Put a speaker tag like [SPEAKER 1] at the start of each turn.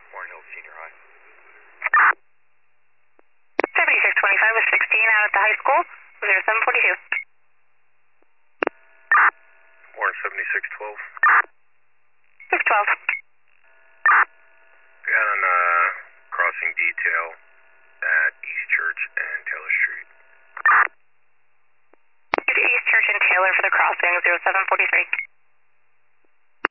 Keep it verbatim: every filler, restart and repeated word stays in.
[SPEAKER 1] Warren Hills Senior High.
[SPEAKER 2] seventy-six twenty-five with sixteen out at the high school. zero seven forty-two.
[SPEAKER 1] Warren seventy-six twelve.
[SPEAKER 2] six twelve.
[SPEAKER 1] Got on uh, crossing detail at East Church and Taylor Street.
[SPEAKER 2] East Church and Taylor for the crossing, zero seven forty-three.